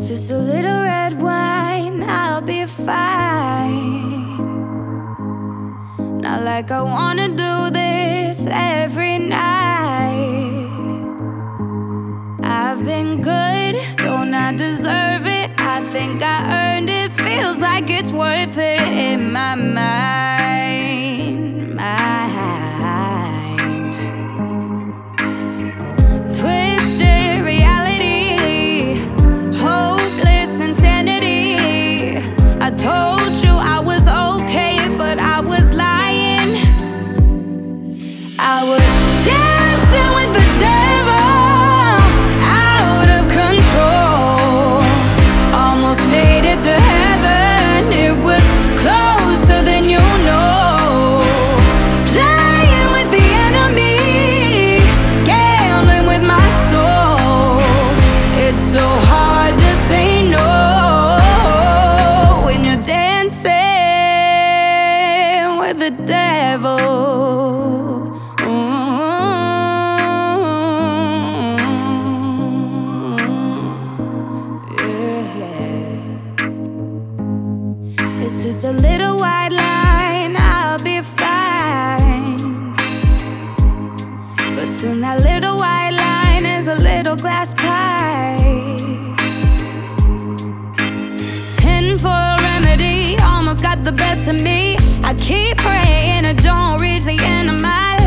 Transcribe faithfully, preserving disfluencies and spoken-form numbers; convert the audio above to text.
just a little red wine, I'll be fine. Not like I wanna do this every night. I've been good, don't I deserve it? I think I earned it, feels like it's worth it in my mind, mind. Twisted reality, hopeless insanity. I told you I was okay, but I was lying. I was dancing with the devil, out of control. Almost made it to heaven, it was closer than you know. Playing with the enemy, gambling with my soul. It's so hard to say no when you're dancing with the devil. It's just a little white line, I'll be fine. But soon that little white line is a little glass pie. Ten for a remedy, almost got the best of me. I keep praying it don't reach the end of my life.